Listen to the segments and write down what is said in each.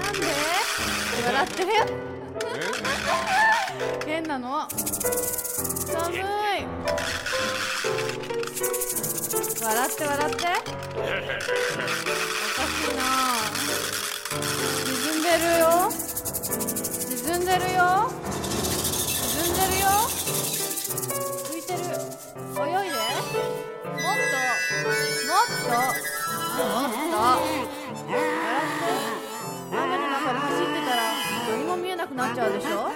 なんで笑ってるよ変なの。寒い。笑って笑って。おかしいな。沈んでるよ。沈んでるよ。沈んでるよ。浮いてる。泳いで。もっともっともっと笑って。雨の中で走ってたら何も見えなくなっちゃうでしょ。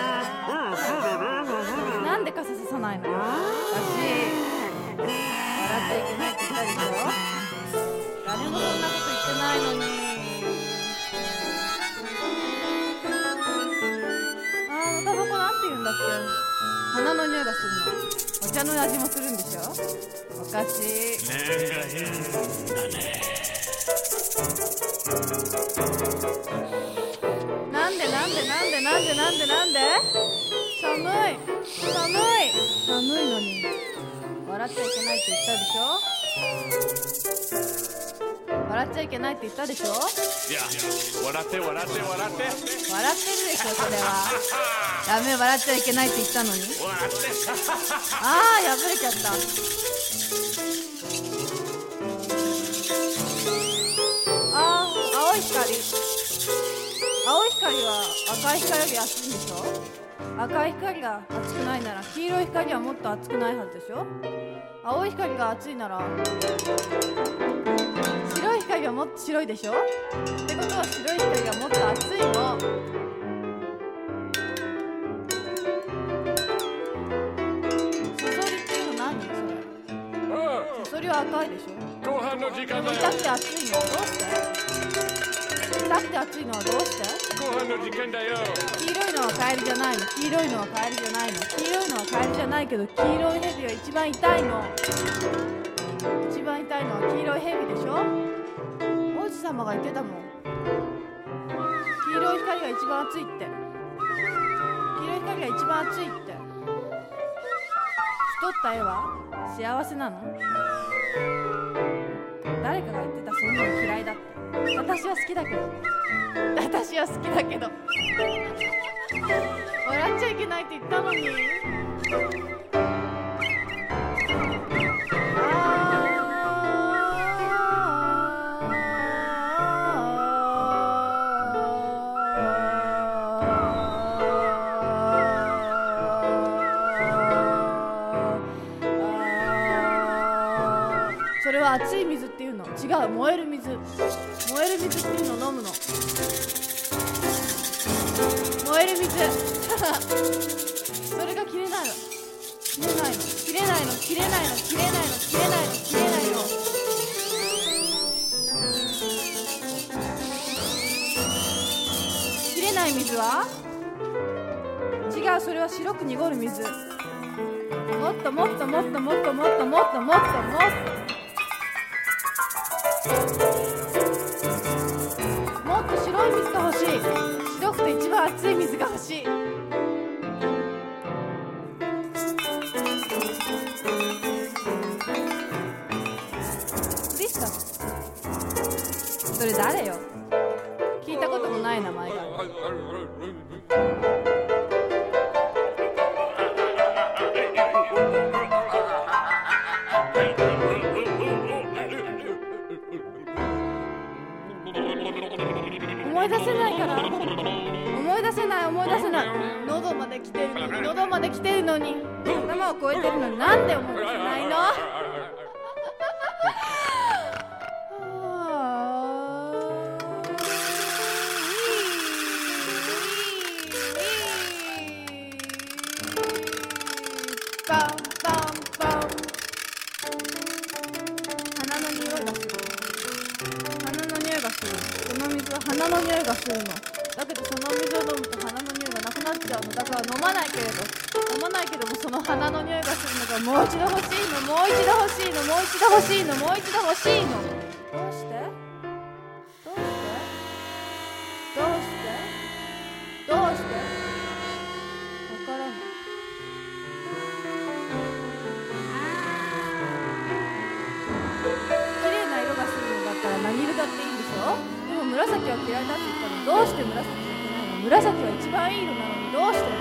なんで傘ささないのよ。私笑っちゃいけないって言ったでしょ。誰もそんなこと言ってないのに。タバコなんて言うんだっけ。花の匂いがするの。お茶の味もするんでしょ。おかしい。なんで寒いのに笑っちゃいけないって言ったでしょ。笑っちゃいけないって言ったでしょ。いや、 笑って笑ってるでしょ。それはダメ。笑っちゃいけないって言ったのに。あー、破れちゃった。青い光は赤い光より熱いんでしょ。赤い光が熱くないなら黄色い光はもっと熱くないはずでしょ。青い光が熱いなら白い光はもっと白いでしょ。ってことは白い光がもっと熱いの。サソリっていうの何それ。サソリは赤いでしょ。 後半の時間だよ。 痛くて熱いのはどうして。痛くて熱いのはどうして。 後半の時間だよ。 黄色いのはカエルじゃないの。黄色いのはカエルじゃないの。黄色いのはカエルじゃないけど黄色いヘビは一番痛いの。一番痛いのは黄色いヘビでしょ。王子様が言ってたもん。黄色い光が一番熱いって。黄色い光が一番熱いって。太った絵は幸せなの。誰かが言ってた。そんなの嫌いだって。私は好きだけど笑っちゃいけないって言ったのに。それは熱い水っていうの。違う、燃える水っていうのを飲むの。燃える水それが切れないの。切れないの。切れない水は違う。それは白く濁る水。もっと白い水が欲しい。白くて一番熱い水が欲しい。クリスタス。それ誰よ。聞いたこともない名前が。思い出せないから。思い出せない。喉まで来てるのに頭を越えてるのになんで思い出せないの。パン鼻の匂いがする。その水は鼻の匂いがするの。だけどその水を飲むと鼻の匂いがなくなっちゃうの。だから飲まないけどもその鼻の匂いがするのがもう一度欲しいの。どうしてわからない。綺麗な色がするのだったら何色だっていいんでしょ。でも紫はは嫌いだって言ったの。どうして紫じゃいけないの？紫は一番いい色なのに、どうして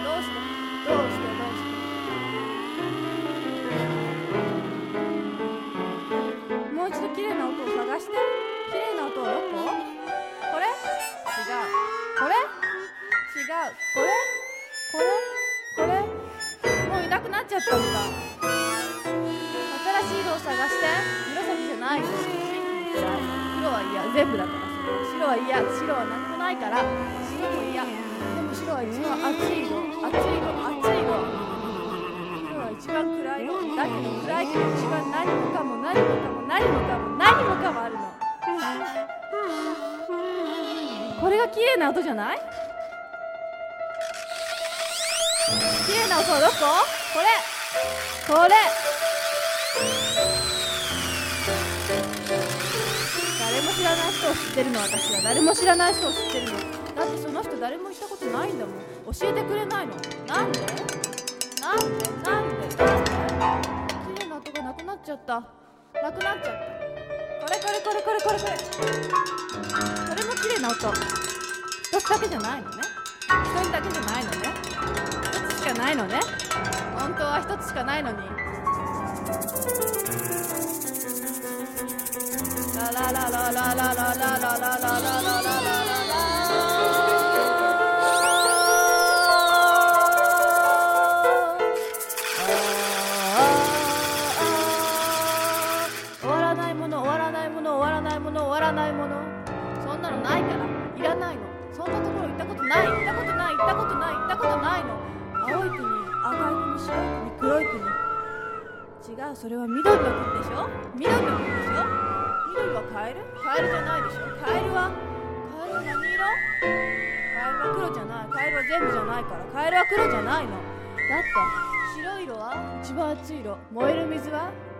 もう一度綺麗な音を探して。綺麗な音はどこ？これ？違う。これ？違う。これ？もういなくなっちゃったんだ。新しい色を探して。紫じゃない。黒は嫌。全部だから白は嫌。白は何もないから。白も嫌。でも白は一番熱い色。白は一番暗い色。だけど暗いけど一番何もかもあるの。これが綺麗な音じゃない？綺麗な音はどこ？これ。誰も知らない人を知ってるの。私は誰も知らない人を知ってるの。だってその人誰も行ったことないんだもん。教えてくれないの。なんで？綺麗な音がなくなっちゃった。これも綺麗な音。一つだけじゃないのね。一人だけじゃないのね。一つしかないのね。本当は一つしかないのに。ララララララララララララララそんなのないからいらないの。そんなところ行ったことないの。青い国、赤い国、白い国、黒い国。違う、それは緑の国でしょ。緑はカエルじゃないでしょ。カエルは何色？カエルは黒じゃない。カエルは全部じゃないから。カエルは黒じゃないの。だって白い色は一番熱い色。燃える水は